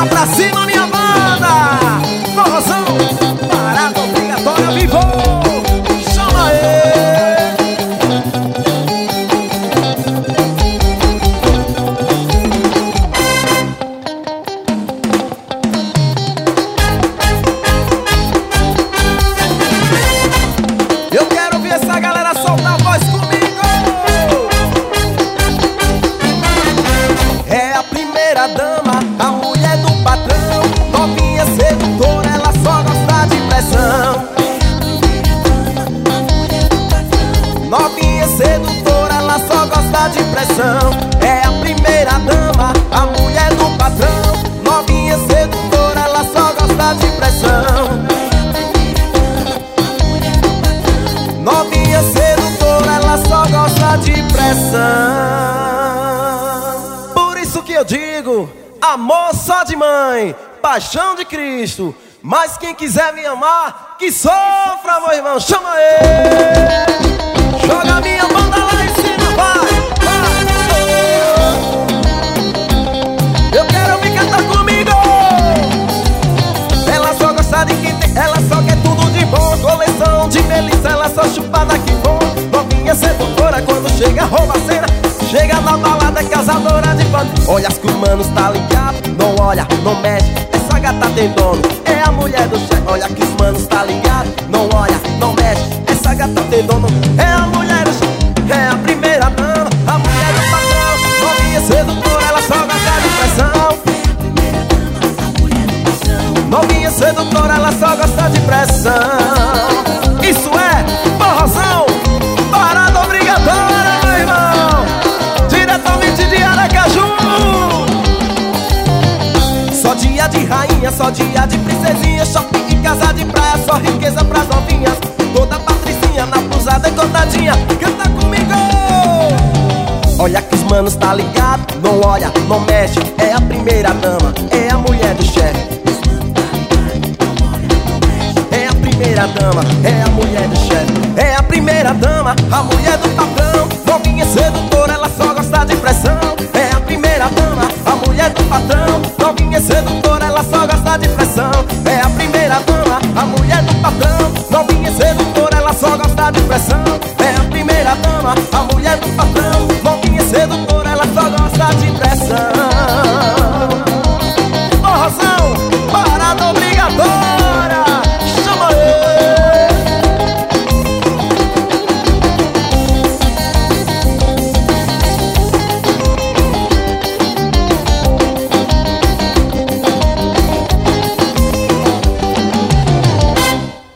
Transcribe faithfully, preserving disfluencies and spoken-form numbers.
Joga pra cima, minha banda! Corrosão, parada obrigatória, vivo! Chama aí! Eu quero ver essa galera soltar a voz comigo! É a primeira dama, a mulher do patrão. Novinha sedutora, ela só gosta de pressão. Novinha sedutora, ela só gosta de pressão. É a primeira dama, a mulher do patrão. Novinha sedutora, ela só gosta de pressão. Novinha sedutora, ela só gosta de pressão. Por isso que eu digo, amor só de mãe, paixão de Cristo. Mas quem quiser me amar, que sofra, meu irmão. Chama aí! Joga minha banda lá em cima, vai, vai. Eu quero me cantar comigo. Ela só gosta de quem tem, ela só quer tudo de bom. Coleção de melissa, ela só chupada que bom. Novinha sedutora, quando chega rouba a cena. Chega na balada, é caçadora de pano. Olha as que o mano tá ligado, não olha, não mexe. Essa gata tem dono, é a mulher do chefe. Olha que os manos tá ligado, não olha, não mexe. Essa gata tem dono, é a mulher do chefe. É a primeira dama, a mulher do patrão. Novinha sedutora, ela só gosta de pressão. Novinha sedutora, ela só gosta de pressão. Isso é forrozão, parada obrigatória, meu irmão. Diretamente de Aracaju. Só dia de rainha, só dia de princesinha. Shopping e casa de praia, só riqueza pras novinhas. Toda patricinha na blusa decotadinha. Canta comigo! Olha que os manos tá ligado, não olha, não mexe. É a primeira dama, é a mulher do chefe. É a primeira dama, é a mulher do chefe. É a primeira dama, a mulher do patrão. Novinha sedutora, ela só